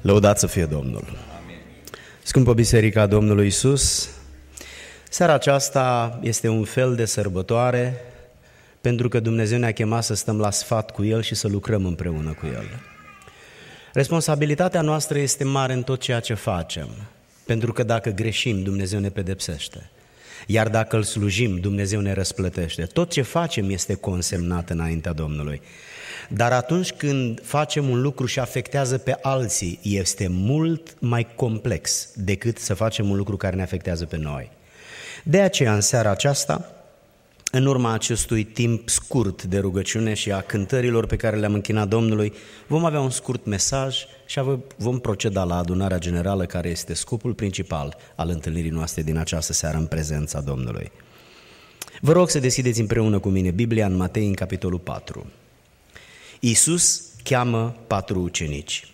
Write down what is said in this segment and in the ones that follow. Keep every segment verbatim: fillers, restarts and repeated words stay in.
Lăudați să fie Domnul! Amin. Scumpă Biserica Domnului Iisus, seara aceasta este un fel de sărbătoare pentru că Dumnezeu ne-a chemat să stăm la sfat cu El și să lucrăm împreună cu El. Responsabilitatea noastră este mare în tot ceea ce facem, pentru că dacă greșim, Dumnezeu ne pedepsește. Iar dacă îl slujim, Dumnezeu ne răsplătește. Tot ce facem este consemnat înaintea Domnului. Dar atunci când facem un lucru și afectează pe alții, este mult mai complex decât să facem un lucru care ne afectează pe noi. De aceea, în seara aceasta, în urma acestui timp scurt de rugăciune și a cântărilor pe care le-am închinat Domnului, vom avea un scurt mesaj și vom proceda la adunarea generală, care este scopul principal al întâlnirii noastre din această seară în prezența Domnului. Vă rog să deschideți împreună cu mine Biblia în Matei, în capitolul patru. Iisus cheamă patru ucenici.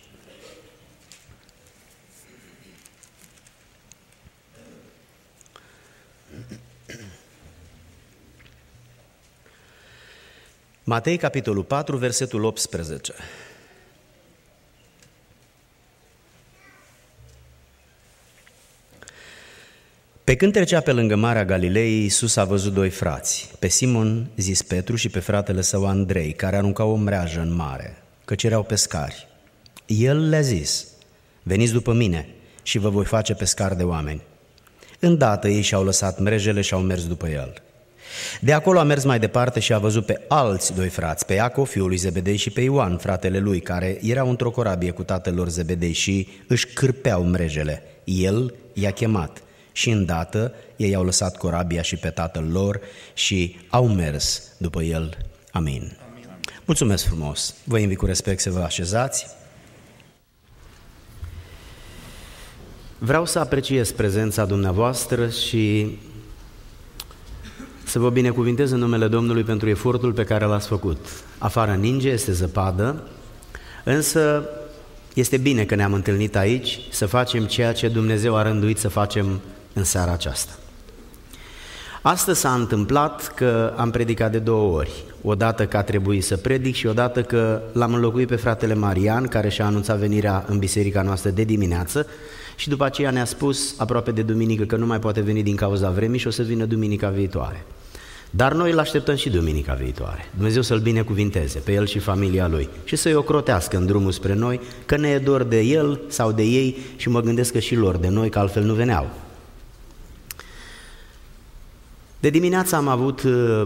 Matei, capitolul patru, versetul optsprezece. Pe când trecea pe lângă Marea Galilei, Iisus a văzut doi frați, pe Simon, zis Petru, și pe fratele său Andrei, care aruncau o mreajă în mare, căci erau pescari. El le-a zis: veniți după mine și vă voi face pescari de oameni. Îndată ei și-au lăsat mrejele și au mers după el. De acolo a mers mai departe și a văzut pe alți doi frați, pe Iacov, fiul lui Zebedei, și pe Ioan, fratele lui, care erau într-o corabie cu tatăl lor Zebedei și își cârpeau mrejele. El i-a chemat și îndată ei au lăsat corabia și pe tatăl lor și au mers după el. Amin. Amin. Mulțumesc frumos! Vă invit cu respect să vă așezați. Vreau să apreciez prezența dumneavoastră și să vă binecuvintez în numele Domnului pentru efortul pe care l-ați făcut. Afară ninge, este zăpadă, însă este bine că ne-am întâlnit aici să facem ceea ce Dumnezeu a rânduit să facem în seara aceasta. Astăzi s-a întâmplat că am predicat de două ori. Odată că a trebuit să predic și odată că l-am înlocuit pe fratele Marian, care și-a anunțat venirea în biserica noastră de dimineață, și după aceea ne-a spus aproape de duminică că nu mai poate veni din cauza vremii și o să vină duminica viitoare. Dar noi îl așteptăm și duminica viitoare. Dumnezeu să-l binecuvinteze pe el și familia lui și să-i ocrotească în drumul spre noi, că ne e dor de el sau de ei și mă gândesc că și lor de noi, că altfel nu veneau. De dimineață am avut uh,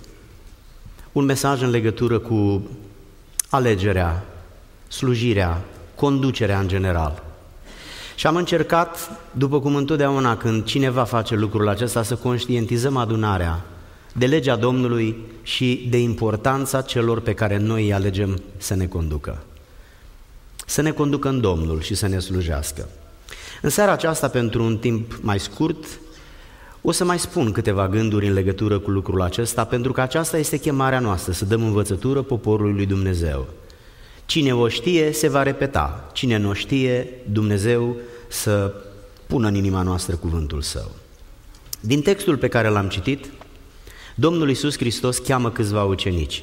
un mesaj în legătură cu alegerea, slujirea, conducerea în general. Și am încercat, după cum întotdeauna când cineva face lucrul acesta, să conștientizăm adunarea de legea Domnului și de importanța celor pe care noi îi alegem să ne conducă. Să ne conducă în Domnul și să ne slujească. În seara aceasta, pentru un timp mai scurt, o să mai spun câteva gânduri în legătură cu lucrul acesta, pentru că aceasta este chemarea noastră, să dăm învățătură poporului lui Dumnezeu. Cine o știe, se va repeta. Cine nu o știe, Dumnezeu să pună în inima noastră cuvântul Său. Din textul pe care l-am citit, Domnul Iisus Hristos cheamă câțiva ucenici.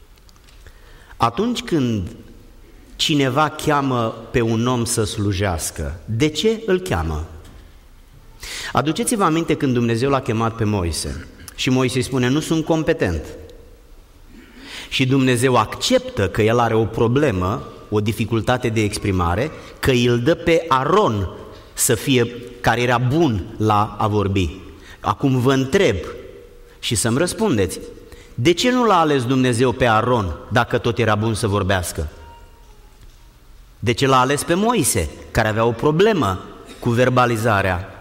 Atunci când cineva cheamă pe un om să slujească, de ce îl cheamă? Aduceți-vă aminte când Dumnezeu l-a chemat pe Moise și Moise îi spune: nu sunt competent. Și Dumnezeu acceptă că el are o problemă, o dificultate de exprimare, că îl dă pe Aron să fie, care era bun la a vorbi. Acum vă întreb și să-mi răspundeți: de ce nu l-a ales Dumnezeu pe Aron dacă tot era bun să vorbească? De ce l-a ales pe Moise, care avea o problemă cu verbalizarea?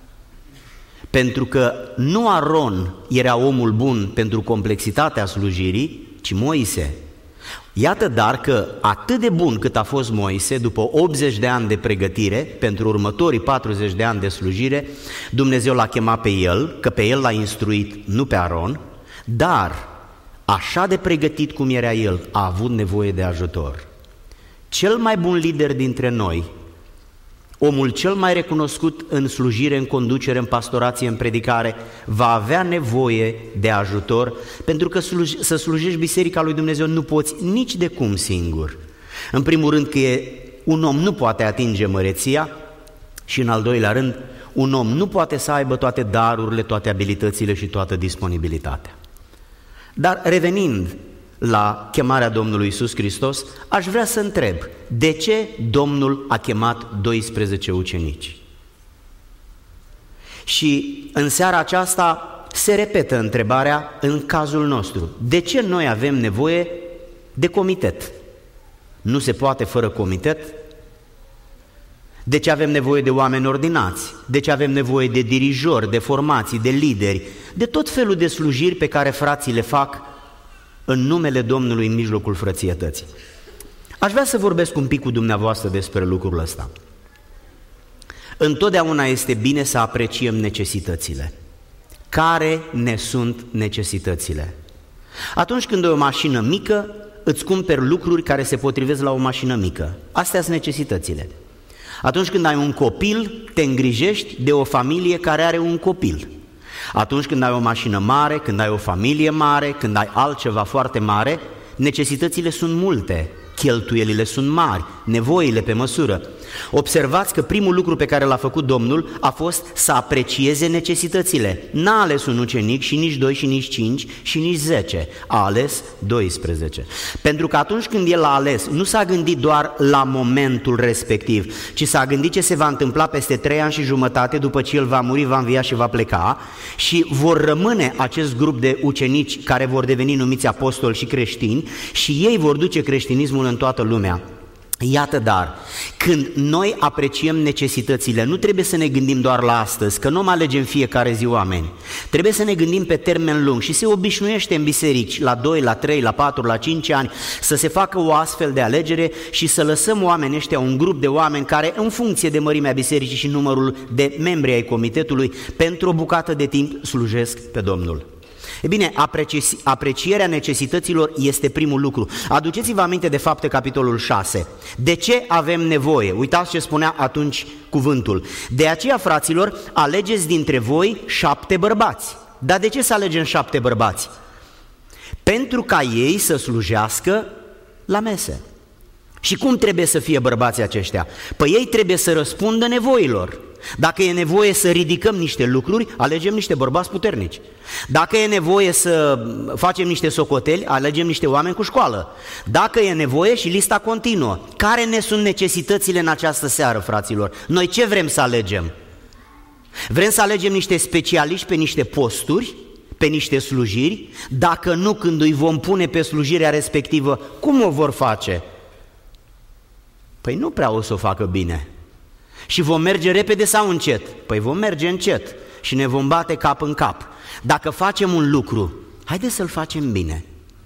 Pentru că nu Aron era omul bun pentru complexitatea slujirii, ci Moise. Iată dar că atât de bun cât a fost Moise, după optzeci de ani de pregătire, pentru următorii patruzeci de ani de slujire, Dumnezeu l-a chemat pe el, că pe el l-a instruit, nu pe Aron, dar așa de pregătit cum era el, a avut nevoie de ajutor. Cel mai bun lider dintre noi, omul cel mai recunoscut în slujire, în conducere, în pastorație, în predicare, va avea nevoie de ajutor, pentru că sluj- să slujești Biserica lui Dumnezeu nu poți nici de cum singur. În primul rând că e un om nu poate atinge măreția și, în al doilea rând, un om nu poate să aibă toate darurile, toate abilitățile și toată disponibilitatea. Dar revenind la chemarea Domnului Iisus Hristos, aș vrea să întreb, de ce Domnul a chemat doisprezece ucenici? Și în seara aceasta se repetă întrebarea în cazul nostru. De ce noi avem nevoie de comitet? Nu se poate fără comitet? De ce avem nevoie de oameni ordinați? De ce avem nevoie de dirijori, de formații, de lideri, de tot felul de slujiri pe care frații le fac în numele Domnului în mijlocul frățietății? Aș vrea să vorbesc un pic cu dumneavoastră despre lucrul ăsta. Întotdeauna este bine să apreciem necesitățile. Care ne sunt necesitățile? Atunci când ai o mașină mică, îți cumperi lucruri care se potrivesc la o mașină mică. Astea sunt necesitățile. Atunci când ai un copil, te îngrijești de o familie care are un copil. Atunci când ai o mașină mare, când ai o familie mare, când ai altceva foarte mare, necesitățile sunt multe, cheltuielile sunt mari, nevoile pe măsură. Observați că primul lucru pe care l-a făcut Domnul a fost să aprecieze necesitățile. N-a ales un ucenic și nici doi și nici cinci și nici zece, a ales doisprezece. Pentru că atunci când El a ales, nu s-a gândit doar la momentul respectiv, ci s-a gândit ce se va întâmpla peste trei ani și jumătate după ce El va muri, va învia și va pleca și vor rămâne acest grup de ucenici care vor deveni numiți apostoli și creștini și ei vor duce creștinismul în toată lumea. Iată dar, când noi apreciem necesitățile, nu trebuie să ne gândim doar la astăzi, că nu mai alegem fiecare zi oameni. Trebuie să ne gândim pe termen lung și se obișnuiește în biserici la doi, la trei, la patru, la cinci ani să se facă o astfel de alegere și să lăsăm oamenii ăștia, un grup de oameni care în funcție de mărimea bisericii și numărul de membri ai comitetului, pentru o bucată de timp slujesc pe Domnul. E bine, apreci- aprecierea necesităților este primul lucru. Aduceți-vă aminte de Fapte, capitolul șase. De ce avem nevoie? Uitați ce spunea atunci cuvântul. De aceea, fraților, alegeți dintre voi șapte bărbați. Dar de ce să alegem șapte bărbați? Pentru ca ei să slujească la mese. Și cum trebuie să fie bărbații aceștia? Păi ei trebuie să răspundă nevoilor. Dacă e nevoie să ridicăm niște lucruri, alegem niște bărbați puternici. Dacă e nevoie să facem niște socoteli, alegem niște oameni cu școală. Dacă e nevoie, și lista continuă. Care ne sunt necesitățile în această seară, fraților? Noi ce vrem să alegem? Vrem să alegem niște specialiști pe niște posturi, pe niște slujiri? Dacă nu, când îi vom pune pe slujirea respectivă, cum o vor face? Păi nu prea o să o facă bine. Și vom merge repede sau încet? Păi vom merge încet și ne vom bate cap în cap. Dacă facem un lucru, haideți să-l facem bine.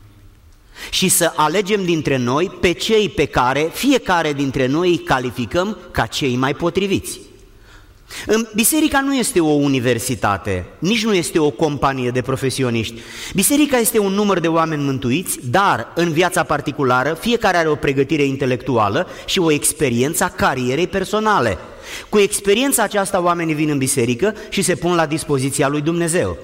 Și să alegem dintre noi pe cei pe care fiecare dintre noi îi calificăm ca cei mai potriviți. Biserica nu este o universitate, nici nu este o companie de profesioniști. Biserica este un număr de oameni mântuiți, dar în viața particulară fiecare are o pregătire intelectuală și o experiență a carierei personale. Cu experiența aceasta oamenii vin în biserică și se pun la dispoziția lui Dumnezeu.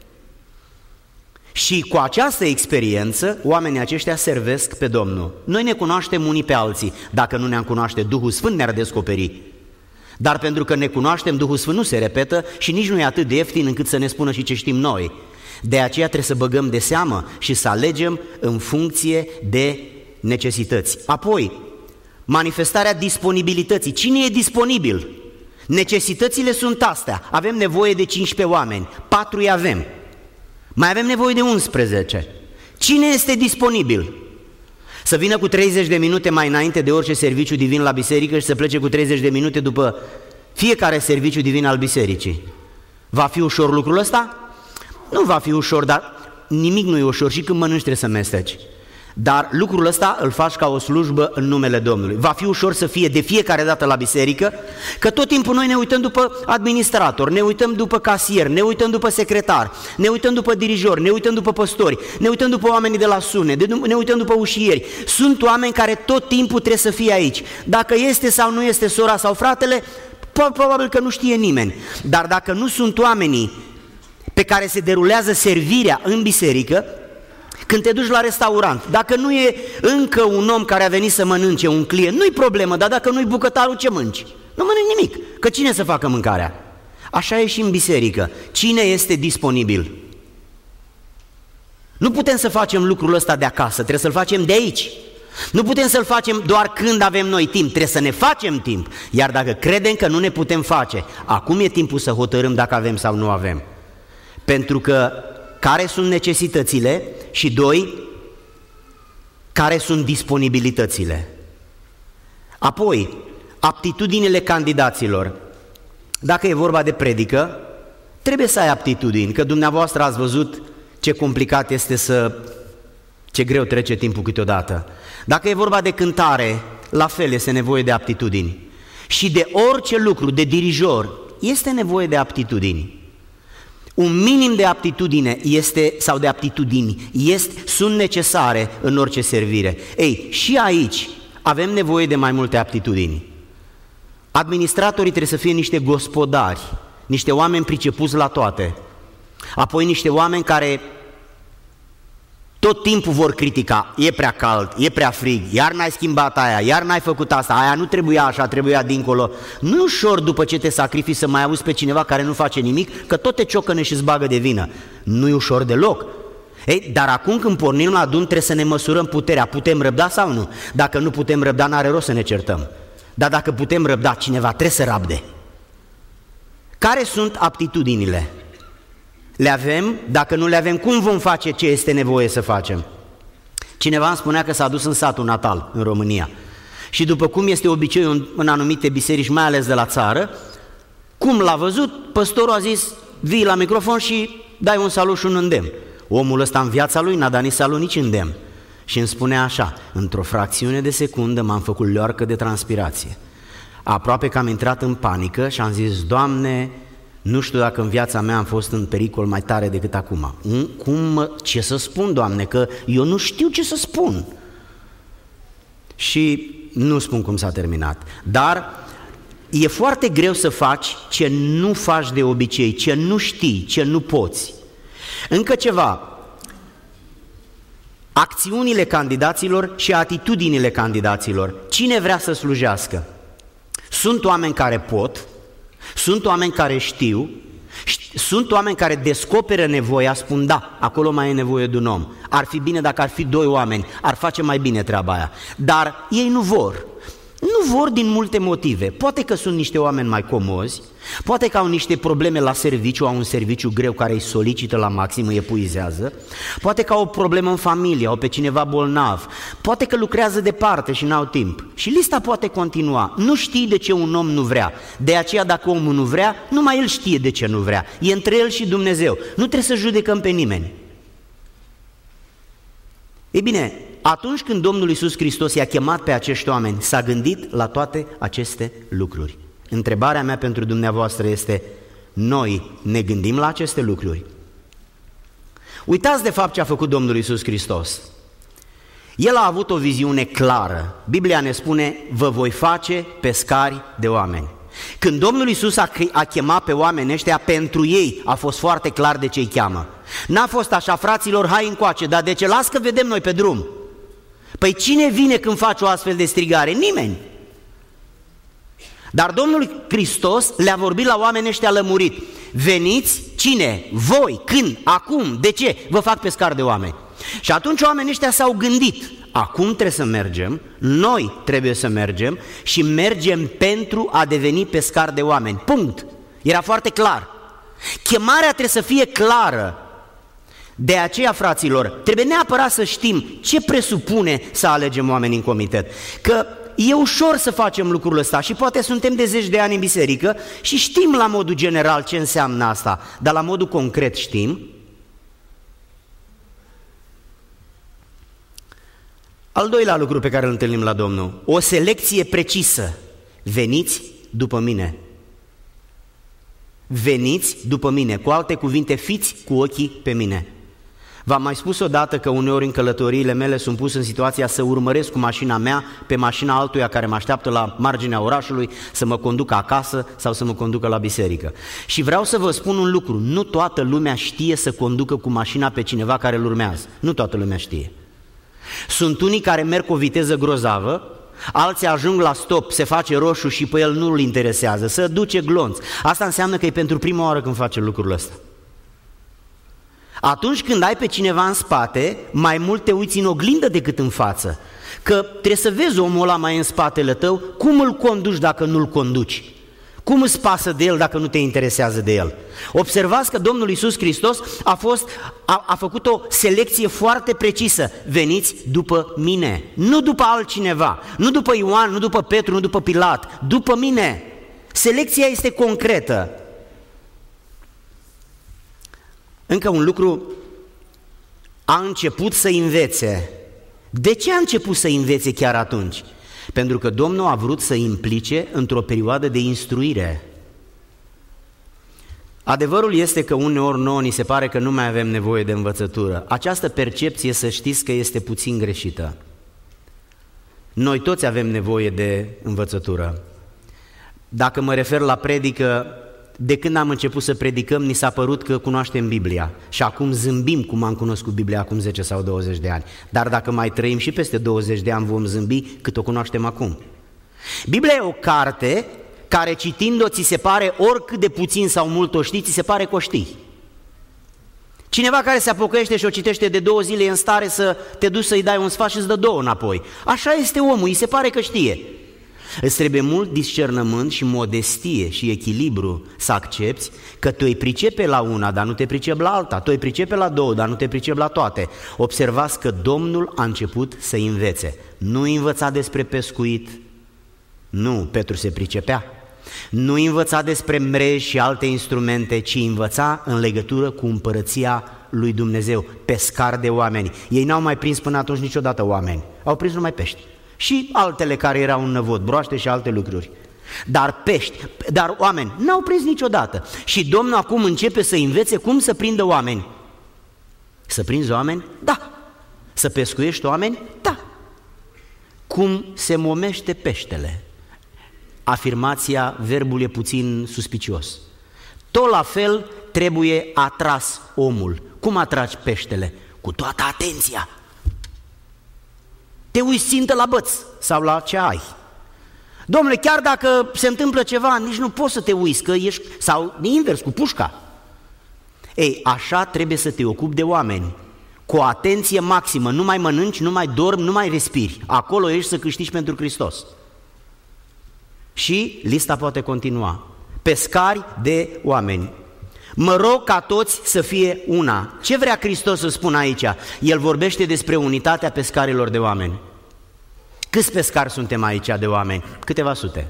Și cu această experiență, oamenii aceștia servesc pe Domnul. Noi ne cunoaștem unii pe alții. Dacă nu ne-am cunoaște, Duhul Sfânt ne-ar descoperi. Dar pentru că ne cunoaștem, Duhul Sfânt nu se repetă și nici nu e atât de ieftin încât să ne spună și ce știm noi. De aceea trebuie să băgăm de seamă și să alegem în funcție de necesități. Apoi, manifestarea disponibilității. Cine e disponibil? Necesitățile sunt astea. Avem nevoie de cincisprezece oameni, patru îi avem. Mai avem nevoie de unsprezece. Cine este disponibil? Să vină cu treizeci de minute mai înainte de orice serviciu divin la biserică și să plece cu treizeci de minute după fiecare serviciu divin al bisericii. Va fi ușor lucrul ăsta? Nu va fi ușor, dar nimic nu e ușor și când mănânci trebuie să mesteci. Dar lucrul ăsta îl faci ca o slujbă în numele Domnului. Va fi ușor să fie de fiecare dată la biserică, că tot timpul noi ne uităm după administrator, ne uităm după casier, ne uităm după secretar, ne uităm după dirijori, ne uităm după păstori, ne uităm după oamenii de la sune, ne uităm după ușieri. Sunt oameni care tot timpul trebuie să fie aici. Dacă este sau nu este sora sau fratele, probabil că nu știe nimeni. Dar dacă nu sunt oamenii pe care se derulează servirea în biserică, Când te duci la restaurant, dacă nu e încă un om care a venit să mănânce, un client, nu-i problemă, dar dacă nu-i bucătarul, ce mânci? Nu mănânci nimic, că cine să facă mâncarea? Așa e și în biserică. Cine este disponibil? Nu putem să facem lucrul ăsta de acasă, trebuie să-l facem de aici. Nu putem să-l facem doar când avem noi timp, trebuie să ne facem timp. Iar dacă credem că nu ne putem face, acum e timpul să hotărâm dacă avem sau nu avem. Pentru că care sunt necesitățile și doi, care sunt disponibilitățile. Apoi, aptitudinile candidaților. Dacă e vorba de predică, trebuie să ai aptitudini, că dumneavoastră ați văzut ce complicat este să... ce greu trece timpul câteodată. Dacă e vorba de cântare, la fel este nevoie de aptitudini. Și de orice lucru, de dirijor, este nevoie de aptitudini. Un minim de aptitudine este, sau de aptitudini este, sunt necesare în orice servire. Ei, și aici avem nevoie de mai multe aptitudini. Administratorii trebuie să fie niște gospodari, niște oameni pricepuți la toate. Apoi niște oameni care tot timpul vor critica, e prea cald, e prea frig, iar n-ai schimbat aia, iar n-ai făcut asta, aia nu trebuia așa, trebuia dincolo. Nu e ușor după ce te sacrifici să mai auzi pe cineva care nu face nimic, că tot te ciocăne și îți bagă de vină. Nu e ușor deloc. Ei, dar acum când pornim la drum trebuie să ne măsurăm puterea, putem răbda sau nu? Dacă nu putem răbda, n-are rost să ne certăm. Dar dacă putem răbda, cineva trebuie să rabde. Care sunt aptitudinile? Le avem, dacă nu le avem, cum vom face ce este nevoie să facem? Cineva îmi spunea că s-a dus în satul natal, în România. Și după cum este obiceiul în, în anumite biserici, mai ales de la țară, cum l-a văzut, păstorul a zis, vii la microfon și dai un salut și un îndemn. Omul ăsta în viața lui n-a dat nici salut, nici îndemn. Și îmi spunea așa, într-o fracțiune de secundă m-am făcut leoarcă de transpirație. Aproape că am intrat în panică și am zis, Doamne, nu știu dacă în viața mea am fost în pericol mai tare decât acum. Cum, ce să spun, Doamne, că eu nu știu ce să spun. Și nu spun cum s-a terminat, dar e foarte greu să faci ce nu faci de obicei, ce nu știi, ce nu poți. Încă ceva, acțiunile candidaților și atitudinile candidaților. Cine vrea să slujească? Sunt oameni care pot, sunt oameni care știu, sunt oameni care descoperă nevoia, spun da, acolo mai e nevoie de un om. Ar fi bine dacă ar fi doi oameni, ar face mai bine treaba aia. Dar ei nu vor. Nu vor din multe motive. Poate că sunt niște oameni mai comozi, poate că au niște probleme la serviciu, au un serviciu greu care îi solicită la maxim, îi epuizează, poate că au o problemă în familie, au pe cineva bolnav, poate că lucrează departe și n-au timp. Și lista poate continua. Nu știi de ce un om nu vrea. De aceea dacă omul nu vrea, numai el știe de ce nu vrea. E între el și Dumnezeu. Nu trebuie să judecăm pe nimeni. Ei bine, atunci când Domnul Iisus Hristos i-a chemat pe acești oameni, s-a gândit la toate aceste lucruri. Întrebarea mea pentru dumneavoastră este, noi ne gândim la aceste lucruri? Uitați de fapt ce a făcut Domnul Iisus Hristos. El a avut o viziune clară. Biblia ne spune, vă voi face pescari de oameni. Când Domnul Iisus a, a chemat pe oameni ăștia, pentru ei a fost foarte clar de ce îi cheamă. N-a fost așa, fraților, hai încoace, dar de ce? Las că vedem noi pe drum. Păi cine vine când faci o astfel de strigare? Nimeni. Dar Domnul Hristos le-a vorbit la oamenii ăștia lămurit. Veniți, cine? Voi, când, acum, de ce? Vă fac pescar de oameni. Și atunci oamenii ăștia s-au gândit, acum trebuie să mergem, noi trebuie să mergem și mergem pentru a deveni pescar de oameni. Punct. Era foarte clar. Chemarea trebuie să fie clară. De aceea, fraților, trebuie neapărat să știm ce presupune să alegem oameni în comitet. Că e ușor să facem lucrul ăsta și poate suntem de zeci de ani în biserică și știm la modul general ce înseamnă asta, dar la modul concret știm? Al doilea lucru pe care îl întâlnim la Domnul, o selecție precisă. Veniți după mine. Veniți după mine. Cu alte cuvinte, fiți cu ochii pe mine. V-am mai spus odată că uneori în călătoriile mele sunt pus în situația să urmăresc cu mașina mea pe mașina altuia care mă așteaptă la marginea orașului să mă conducă acasă sau să mă conducă la biserică. Și vreau să vă spun un lucru, nu toată lumea știe să conducă cu mașina pe cineva care îl urmează. Nu toată lumea știe. Sunt unii care merg cu o viteză grozavă, alții ajung la stop, se face roșu și pe el nu îl interesează, să duce glonț. Asta înseamnă că e pentru prima oară când face lucrul ăsta. Atunci când ai pe cineva în spate, mai mult te uiți în oglindă decât în față. Că trebuie să vezi omul ăla mai în spatele tău, cum îl conduci dacă nu-l conduci? Cum îți pasă de el dacă nu te interesează de el? Observați că Domnul Iisus Hristos a, fost, a, a făcut o selecție foarte precisă. Veniți după mine, nu după altcineva, nu după Ioan, nu după Petru, nu după Pilat, după mine. Selecția este concretă. Încă un lucru, a început să învețe. De ce a început să învețe chiar atunci? Pentru că Domnul a vrut să implice într-o perioadă de instruire. Adevărul este că uneori nouă ni se pare că nu mai avem nevoie de învățătură. Această percepție, să știți că este puțin greșită. Noi toți avem nevoie de învățătură. Dacă mă refer la predică, de când am început să predicăm, ni s-a părut că cunoaștem Biblia și acum zâmbim cum am cunoscut Biblia acum zece sau douăzeci de ani. Dar dacă mai trăim și peste douăzeci de ani vom zâmbi cât o cunoaștem acum. Biblia e o carte care citind-o ți se pare, oricât de puțin sau mult o știi, ți se pare că o știi. Cineva care se apocăiește și o citește de două zile e în stare să te duci să-i dai un sfat și îți dă două înapoi. Așa este omul, îi se pare că știe. Îți trebuie mult discernământ și modestie și echilibru să accepti că tu îi pricepe la una, dar nu te pricepi la alta, tu îi pricepe la două, dar nu te pricepi la toate. Observați că Domnul a început să învețe. Nu învăța despre pescuit, nu, Petru se pricepea. Nu învăța despre mreji și alte instrumente, ci învăța în legătură cu împărăția lui Dumnezeu, pescar de oameni. Ei n-au mai prins până atunci niciodată oameni, au prins numai pești. Și altele care erau în năvod, broaște și alte lucruri. Dar pești, dar oameni n-au prins niciodată. Și Domnul acum începe să învețe cum să prindă oameni. Să prinzi oameni? Da. Să pescuiești oameni? Da. Cum se momește peștele? Afirmația, verbul e puțin suspicios. Tot la fel trebuie atras omul. Cum atragi peștele? Cu toată atenția. Te uiți țintă la băț sau la ce ai. Dom'le, chiar dacă se întâmplă ceva, nici nu poți să te uiți, că ești, sau invers, cu pușca. Ei, așa trebuie să te ocupi de oameni, cu o atenție maximă, nu mai mănânci, nu mai dormi, nu mai respiri. Acolo ești să câștigi pentru Hristos. Și lista poate continua. Pescari de oameni. Mă rog ca toți să fie una. Ce vrea Hristos să spună aici? El vorbește despre unitatea pescarilor de oameni. Câți pescari suntem aici de oameni? Câteva sute.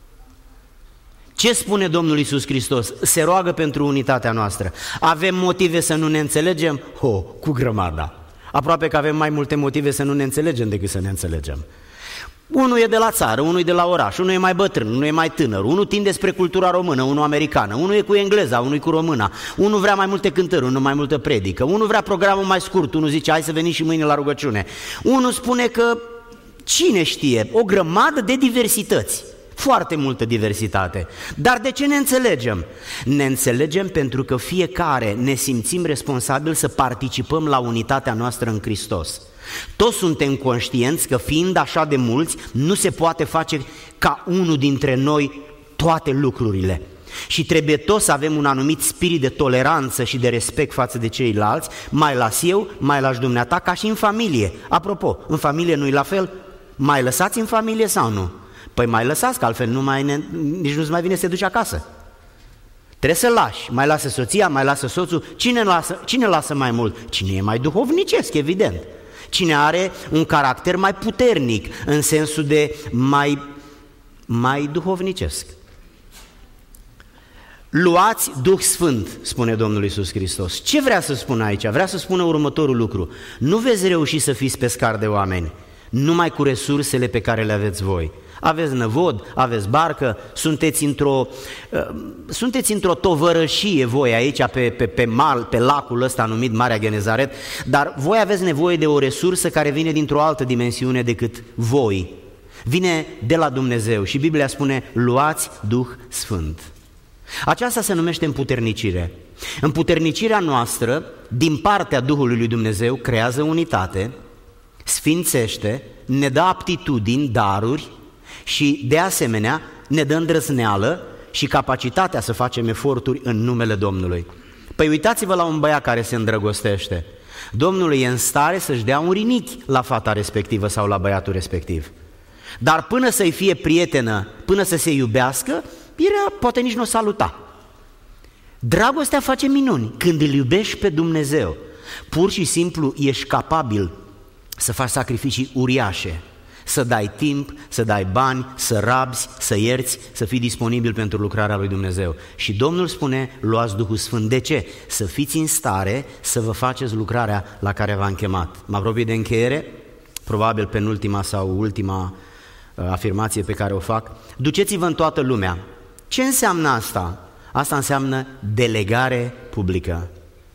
Ce spune Domnul Iisus Hristos? Se roagă pentru unitatea noastră. Avem motive să nu ne înțelegem? Ho, cu grămada. Aproape că avem mai multe motive să nu ne înțelegem decât să ne înțelegem. Unul e de la țară, unul e de la oraș, unul e mai bătrân, unul e mai tânăr, unul tinde spre cultura română, unul americană, unul e cu engleza, unul e cu româna, unul vrea mai multe cântări, unul mai multă predică, unul vrea programul mai scurt, unul zice hai să venim și mâine la rugăciune, unul spune că cine știe, o grămadă de diversități, foarte multă diversitate. Dar de ce ne înțelegem? Ne înțelegem pentru că fiecare ne simțim responsabili să participăm la unitatea noastră în Hristos. Toți suntem conștienți că fiind așa de mulți, nu se poate face ca unul dintre noi toate lucrurile. Și trebuie toți să avem un anumit spirit de toleranță și de respect față de ceilalți, mai las eu, mai lași dumneata, ca și în familie. Apropo, în familie nu-i la fel? Mai lăsați în familie sau nu? Păi mai lăsați, că altfel nu mai ne, nici nu-ți mai vine să te duci acasă. Trebuie să lași, mai lasă soția, mai lasă soțul. Cine lasă, cine lasă mai mult? Cine e mai duhovnicesc, evident. Cine are un caracter mai puternic, în sensul de mai, mai duhovnicesc. Luați Duh Sfânt, spune Domnul Iisus Hristos. Ce vrea să spună aici? Vrea să spună următorul lucru. Nu veți reuși să fiți pescari de oameni numai cu resursele pe care le aveți voi. Aveți năvod, aveți barcă, sunteți într-o, uh, sunteți într-o tovărășie voi aici pe, pe, pe mal, pe lacul ăsta numit Marea Genezaret, dar voi aveți nevoie de o resursă care vine dintr-o altă dimensiune decât voi. Vine de la Dumnezeu și Biblia spune, luați Duh Sfânt. Aceasta se numește împuternicire. Împuternicirea noastră, din partea Duhului lui Dumnezeu, creează unitate, sfințește, ne dă aptitudini, daruri și, de asemenea, ne dă îndrăzneală și capacitatea să facem eforturi în numele Domnului. Păi uitați-vă la un băiat care se îndrăgostește. Domnul e în stare să-și dea un rinichi la fata respectivă sau la băiatul respectiv. Dar până să-i fie prietenă, până să se iubească, era, poate nici nu o saluta. Dragostea face minuni când îl iubești pe Dumnezeu. Pur și simplu ești capabil să faci sacrificii uriașe, să dai timp, să dai bani, să rabzi, să ierți, să fii disponibil pentru lucrarea lui Dumnezeu. Și Domnul spune, luați Duhul Sfânt. De ce? Să fiți în stare să vă faceți lucrarea la care v-am chemat. Mă apropii de încheiere, probabil penultima sau ultima uh, afirmație pe care o fac. Duceți-vă în toată lumea. Ce înseamnă asta? Asta înseamnă delegare publică.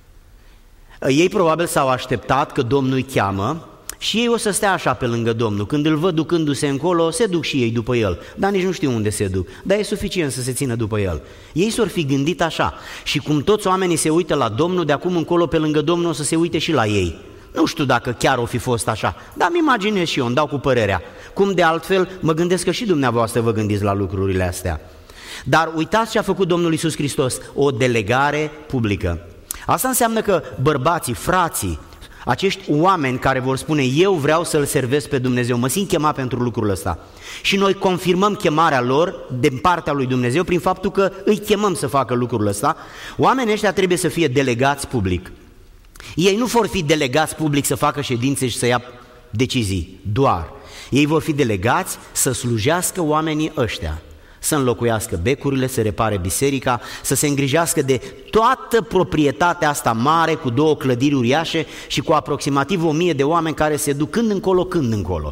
Ei probabil s-au așteptat că Domnul îi cheamă și ei o să stea așa pe lângă Domnul. Când îl văd ducându-se încolo, se duc și ei după el, dar nici nu știu unde se duc, dar e suficient să se țină după el. Ei s-or fi gândit așa și cum toți oamenii se uită la Domnul, de acum încolo pe lângă Domnul o să se uite și la ei. Nu știu dacă chiar o fi fost așa, dar îmi imaginez și eu, îmi dau cu părerea. Cum de altfel, mă gândesc că și dumneavoastră vă gândiți la lucrurile astea. Dar uitați ce a făcut Domnul Iisus Hristos, o delegare publică. Asta înseamnă că bărbații, frații, acești oameni care vor spune eu vreau să-L servesc pe Dumnezeu, mă simt chemat pentru lucrul ăsta. Și noi confirmăm chemarea lor din partea lui Dumnezeu prin faptul că îi chemăm să facă lucrul ăsta. Oamenii ăștia trebuie să fie delegați public. Ei nu vor fi delegați public să facă ședințe și să ia decizii, doar. Ei vor fi delegați să slujească oamenii ăștia, să înlocuiască becurile, să repare biserica, să se îngrijească de toată proprietatea asta mare cu două clădiri uriașe și cu aproximativ o mie de oameni care se duc când încolo, când încolo.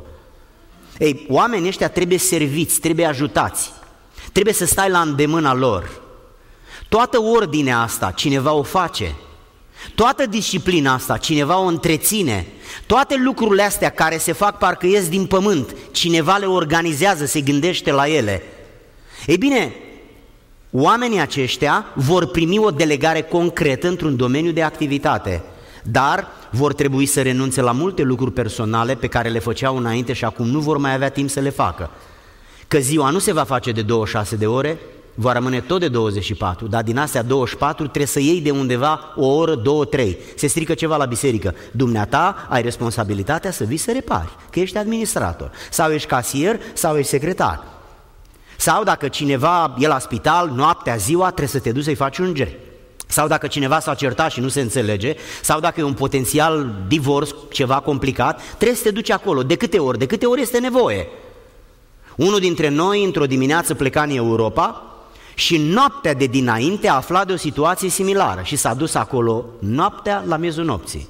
Ei, oamenii ăștia trebuie serviți, trebuie ajutați, trebuie să stai la îndemâna lor. Toată ordinea asta cineva o face, toată disciplina asta cineva o întreține, toate lucrurile astea care se fac parcă ies din pământ, cineva le organizează, se gândește la ele. Ei bine, oamenii aceștia vor primi o delegare concretă într-un domeniu de activitate, dar vor trebui să renunțe la multe lucruri personale pe care le făceau înainte și acum nu vor mai avea timp să le facă. Că ziua nu se va face de douăzeci și șase de ore, va rămâne tot de douăzeci și patru, dar din astea douăzeci și patru trebuie să iei de undeva o oră, două, trei. Se strică ceva la biserică. Dumneata ai responsabilitatea să vii să repari, că ești administrator, sau ești casier, sau ești secretar. Sau dacă cineva e la spital, noaptea, ziua, trebuie să te duci să-i faci ungeri. Sau dacă cineva s-a certat și nu se înțelege, sau dacă e un potențial divorț, ceva complicat, trebuie să te duci acolo. De câte ori? De câte ori este nevoie? Unul dintre noi, într-o dimineață, pleca în Europa și noaptea de dinainte a aflat de o situație similară și s-a dus acolo noaptea la miezul nopții.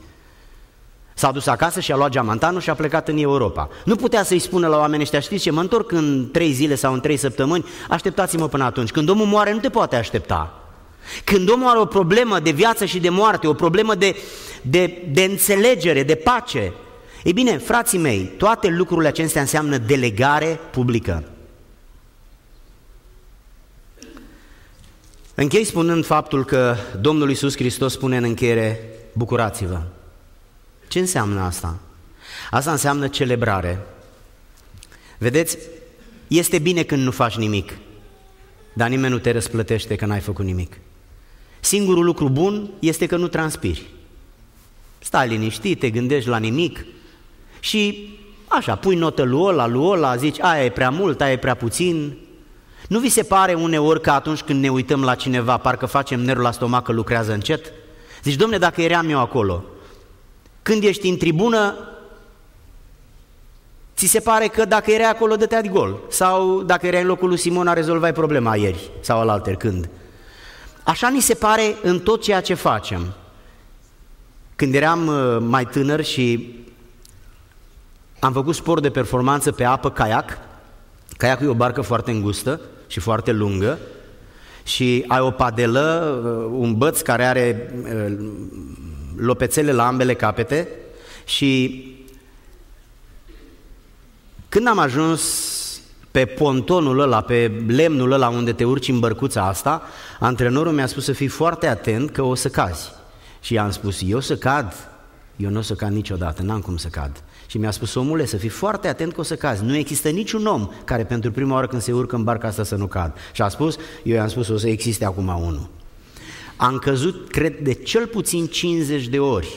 S-a dus acasă și a luat geamantanul și a plecat în Europa. Nu putea să-i spună la oamenii ăștia, știți ce, mă întorc în trei zile sau în trei săptămâni, așteptați-mă până atunci. Când omul moare nu te poate aștepta. Când omul are o problemă de viață și de moarte, o problemă de, de, de înțelegere, de pace. Ei bine, frații mei, toate lucrurile acestea înseamnă delegare publică. Închei spunând faptul că Domnul Iisus Hristos spune în încheiere, bucurați-vă. Ce înseamnă asta? Asta înseamnă celebrare. Vedeți, este bine când nu faci nimic, dar nimeni nu te răsplătește că n-ai făcut nimic. Singurul lucru bun este că nu transpiri. Stai liniștit, te gândești la nimic și așa, pui notă lui ăla, lui ăla, zici, aia e prea mult, aia e prea puțin. Nu vi se pare uneori că atunci când ne uităm la cineva, parcă facem nerul la stomac că lucrează încet? Zici, dom'le, dacă eram eu acolo, când ești în tribună, ți se pare că dacă erai acolo dătea de gol. Sau dacă erai în locul lui Simona, rezolvai problema ieri sau alaltări când. Așa ni se pare în tot ceea ce facem. Când eram mai tânăr și am făcut sport de performanță pe apă, caiac. Caiacul e o barcă foarte îngustă și foarte lungă și ai o padelă, un băț care are lopețele la ambele capete și când am ajuns pe pontonul ăla, pe lemnul ăla unde te urci în bărcuța asta, antrenorul mi-a spus să fii foarte atent că o să cazi. Și i-am spus, eu să cad? Eu nu o să cad niciodată, n-am cum să cad. Și mi-a spus, omule, să fii foarte atent că o să cazi. Nu există niciun om care pentru prima oară când se urcă în barca asta să nu cad. Și a spus, eu i-am spus, o să existe acum unul. Am căzut, cred, de cel puțin cincizeci de ori.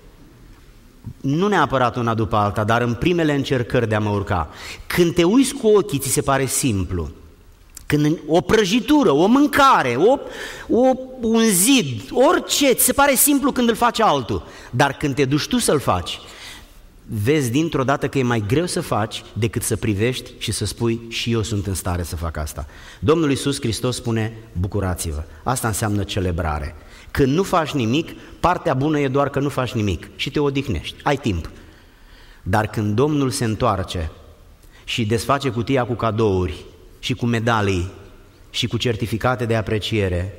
Nu neapărat una după alta, dar în primele încercări de a mă urca. Când te uiți cu ochii, ți se pare simplu. Când o prăjitură, o mâncare, o, o, un zid, orice, ți se pare simplu când îl face altul. Dar când te duci tu să-l faci, vezi dintr-o dată că e mai greu să faci decât să privești și să spui și eu sunt în stare să fac asta. Domnul Iisus Hristos spune, bucurați-vă. Asta înseamnă celebrare. Când nu faci nimic, partea bună e doar că nu faci nimic și te odihnești, ai timp. Dar când Domnul se întoarce și desface cutia cu cadouri și cu medalii și cu certificate de apreciere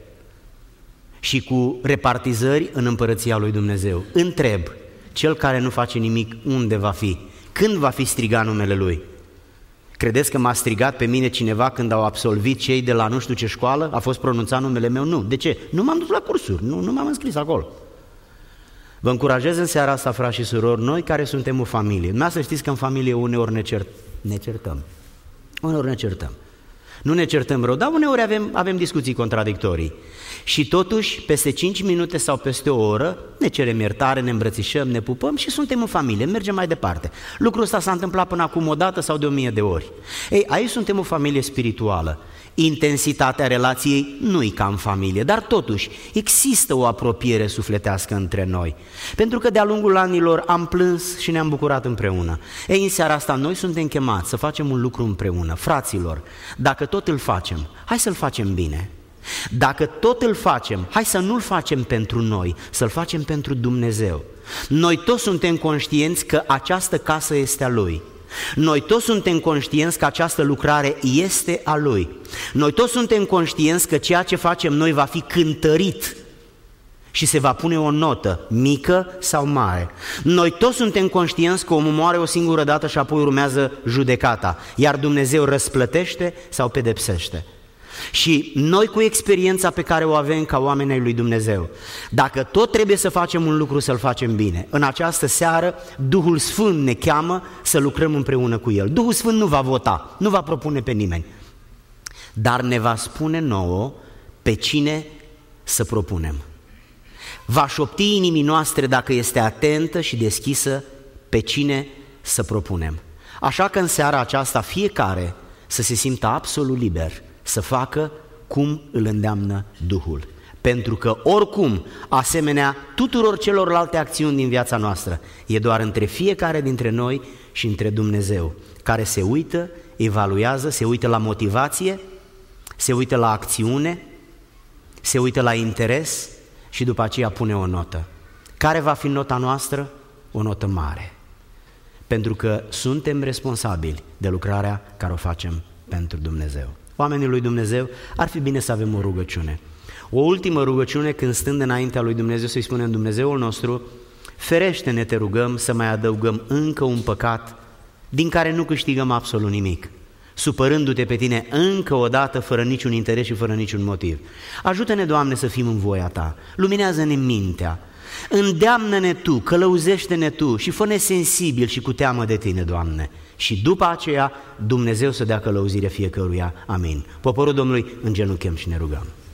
și cu repartizări în împărăția lui Dumnezeu, întreb, cel care nu face nimic, unde va fi? Când va fi strigat numele Lui? Credeți că m-a strigat pe mine cineva când au absolvit cei de la nu știu ce școală? A fost pronunțat numele meu? Nu. De ce? Nu m-am dus la cursuri, nu, nu m-am înscris acolo. Vă încurajez în seara asta, frați și surori, noi care suntem o familie. Dumneavoastră să știți că în familie uneori ne, cert, ne certăm. Uneori ne certăm. Nu ne certăm rău, dar uneori avem, avem discuții contradictorii. Și totuși, peste cinci minute sau peste o oră, ne cerem iertare, ne îmbrățișăm, ne pupăm și suntem în familie, mergem mai departe. Lucrul ăsta s-a întâmplat până acum o dată sau de o mie de ori. Ei, aici suntem o familie spirituală. Intensitatea relației nu-i ca în familie, dar totuși există o apropiere sufletească între noi. Pentru că de-a lungul anilor am plâns și ne-am bucurat împreună. Ei, în seara asta noi suntem chemați să facem un lucru împreună. Fraților, dacă tot îl facem, hai să-l facem bine. Dacă tot îl facem, hai să nu-l facem pentru noi, să-l facem pentru Dumnezeu. Noi toți suntem conștienți că această casă este a Lui. Noi toți suntem conștienți că această lucrare este a Lui. Noi toți suntem conștienți că ceea ce facem noi va fi cântărit și se va pune o notă, mică sau mare. Noi toți suntem conștienți că omul moare o singură dată și apoi urmează judecata, iar Dumnezeu răsplătește sau pedepsește. Și noi cu experiența pe care o avem ca oameni ai lui Dumnezeu, dacă tot trebuie să facem un lucru, să-l facem bine. În această seară Duhul Sfânt ne cheamă să lucrăm împreună cu El. Duhul Sfânt nu va vota, nu va propune pe nimeni, dar ne va spune nouă pe cine să propunem. Va șopti inimii noastre, dacă este atentă și deschisă, pe cine să propunem. Așa că în seara aceasta fiecare să se simtă absolut liber să facă cum îl îndeamnă Duhul. Pentru că oricum, asemenea tuturor celorlalte acțiuni din viața noastră, e doar între fiecare dintre noi și între Dumnezeu, care se uită, evaluează, se uită la motivație, se uită la acțiune, se uită la interes și după aceea pune o notă. Care va fi nota noastră? O notă mare. Pentru că suntem responsabili de lucrarea care o facem pentru Dumnezeu. Oamenii lui Dumnezeu, ar fi bine să avem o rugăciune. O ultimă rugăciune când stând înaintea lui Dumnezeu să-i spunem: Dumnezeul nostru, ferește-ne, te rugăm, să mai adăugăm încă un păcat din care nu câștigăm absolut nimic, supărându-te pe tine încă o dată fără niciun interes și fără niciun motiv. Ajută-ne, Doamne, să fim în voia Ta, luminează-ne mintea, îndeamnă-ne Tu, călăuzește-ne Tu și fă-ne sensibil și cu teamă de Tine, Doamne. Și după aceea Dumnezeu să dea călăuzire fiecăruia. Amin. Poporul Domnului, îngenunchem și ne rugăm.